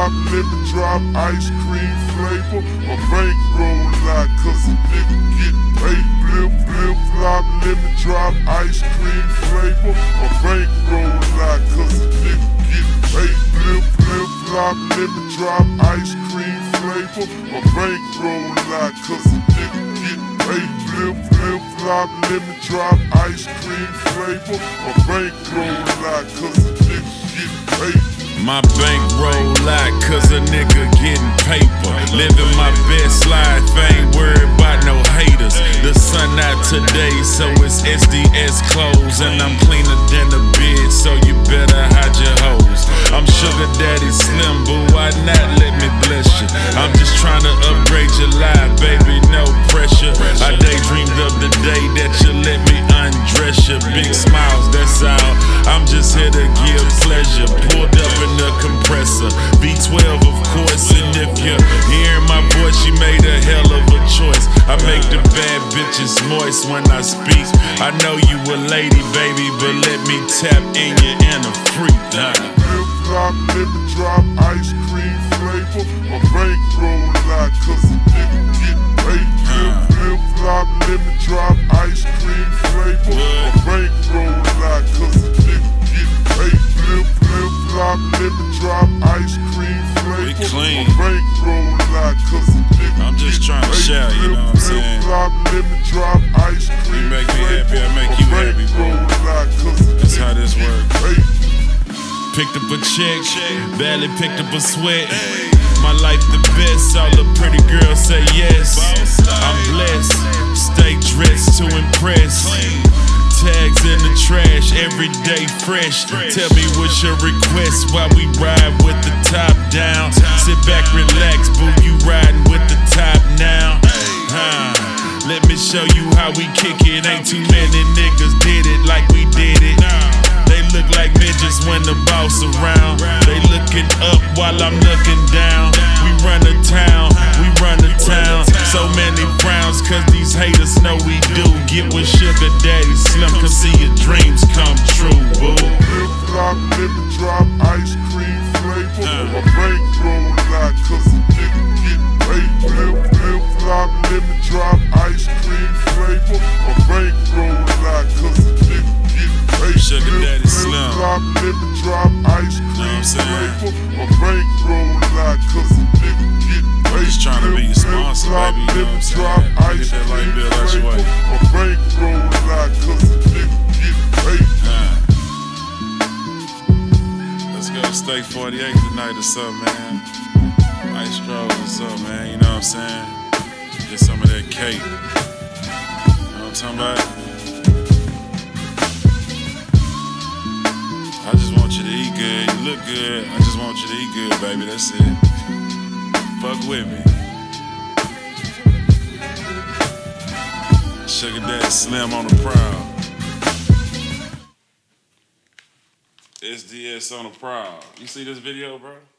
flip-flop, lemon drop, ice cream flavor. My bankroll lot, cause a nigga get paid. Flip-flop, lemon drop, ice cream flavor. My bankroll lot, cause a nigga get paid. Flip-flop, lemon drop, ice cream flavor. My bankroll lot, cause a nigga get paid. Flip-flop, lemon drop, ice cream flavor. My bankroll lot, cause a nigga get paid. My bankroll lot, cause a nigga getting paper. Living my best life, ain't worried about no haters. The sun out today, so it's SDS clothes. And I'm cleaner than a bitch, so you better hide your hoes. I'm Sugar Daddy Slim, but why not let me bless you? I'm just trying to upgrade your life, baby, no pressure. I daydreamed of the day that you let me undress you. Big smiles, that's all, I'm just here to give pleasure. Pulled up in the compressor, V12 of course. And if you're hearing my voice, she made a hell of a choice. I make the bad bitches moist when I speak. I know you a lady, baby, but let me tap in your inner freak. Flip-flop, lemon drop, ice cream flavor. My bankroll lot, cause a nigga get paid. Flip-flop, lemon drop, ice cream flavor. My bankroll lot, cause a nigga get paid. Flip-flop, lemon drop, ice cream flavor. Clean. My bankroll lot, cause a nigga I'm just get trying to paid. shout, you know what I'm saying? Flip-flop, lemon drop, ice cream You make me happy, I make flavor. you My happy, bro. bankroll lot, cause a That's how nigga this get works. paid. Picked up a check, barely picked up a sweat. My life the best, all the pretty girls say yes. I'm blessed, stay dressed to impress. Tags in the trash, every day fresh. Tell me what's your request while we ride with the top down. Sit back, relax, boo, you riding with the top now. Let me show you how we kick it. Ain't too many niggas did it like we did it. They look like midgets when the boss around. They looking up while I'm looking down. We run the town, we run the town. So many frowns, cause these haters know we do. Get with Sugar Daddy Slim, cause see your dreams come true, boo. Flip-flop, lemon drop, ice cream flavor. My bankroll lot, cause a nigga get paid. Flip-flop, lemon drop, ice cream flavor. My bankroll lot, cause a nigga get paid. Sugar Daddy Slim. Flip-flop, lemon drop, ice cream saying? flavor. My bankroll lot, cause a nigga get paid. Just trying to be your sponsor, baby, you know what I'm saying? Drop, Get ice that light cream bill out your way. flavor. My bankroll lot, cause a nigga get paid. Let's go to Steak 48 tonight or something, man. Nice stroll or something, man. You know what I'm saying? Get some of that cake. You know what I'm talking about? I just want you to eat good. You look good. I just want you to eat good, baby. That's it. Fuck with me. Sugar Daddy Slim on the prowl. SDS on the prowl. You see this video, bro?